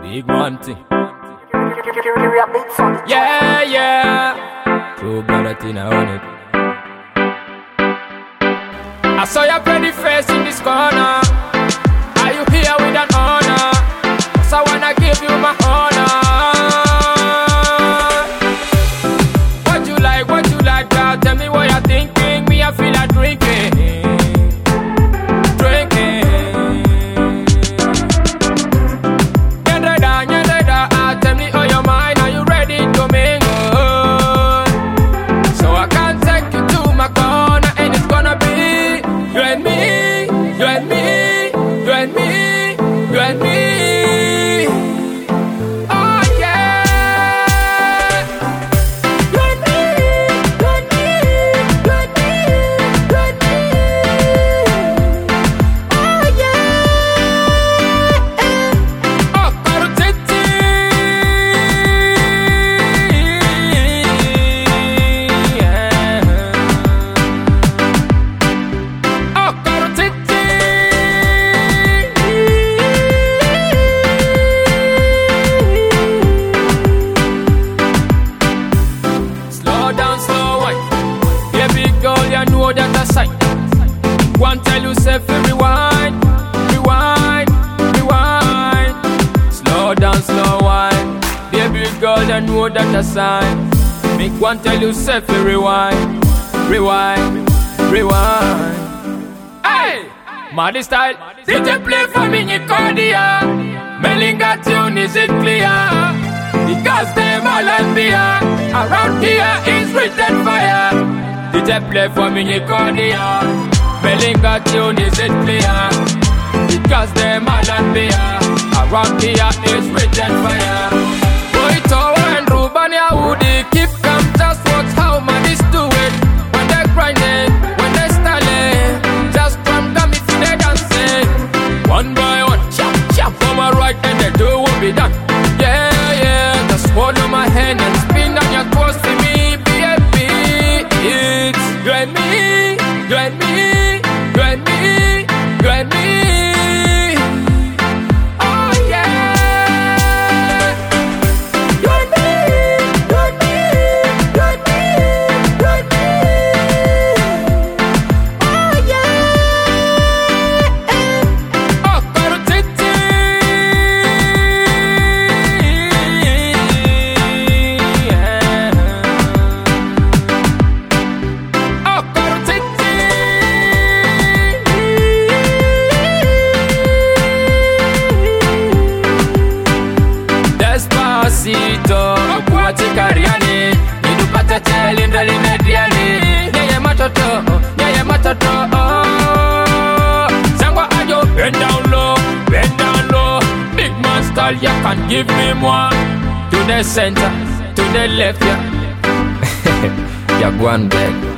Big one thing. Yeah, yeah. True brother thing, I want it. I saw your pretty face in this corner. Are you here with an honor? So I wanna give you my honor. What you like, girl? Tell me what you're thinking. Me, I feel like drinking. Tell me all your mind. Are you ready to mingle? So I can take you to my corner, and it's gonna be you and me, you and me, you and me, you and me. Oh yeah, you and me, you and me, you and me, you and me. Oh yeah. Oh, Karutiti. That aside, one tell yourself rewind, rewind, rewind. Slow down, slow wine. Baby girl, you know that aside. Make one tell yourself rewind, rewind, rewind. Hey, Muddy style. Did you play for me, Nicodia? Melinga tune, is it clear? Because them all and beer. Around here is written fire. Did you play for me, Nicodia? Melinga tune, is it clear? Because them all and beer. Around here is written fire. Boy, Tower and Ruben, ya woody keep calm, just watch how man is do it. When they're grinding, when they're styling, just come if they're dancing. One by one, chop, chop for my right, and they do what be done. Yeah, yeah, just hold on my hand and spin on your toes for me, baby. It's you and me, you and me, you and me, you and me. Oh yeah, you and me, you and me, you and me, you and me. Oh yeah. Oh, Karutiti. Oh, Karutiti. Despacito, kuatika riani, nidupata cheli ndali mediani. Nyeye matoto, nyeye matoto. Sangwa ajo, bend down low, bend down low. Big man style, you can give me more. To the center, to the left, yeah. Yeah, go on back.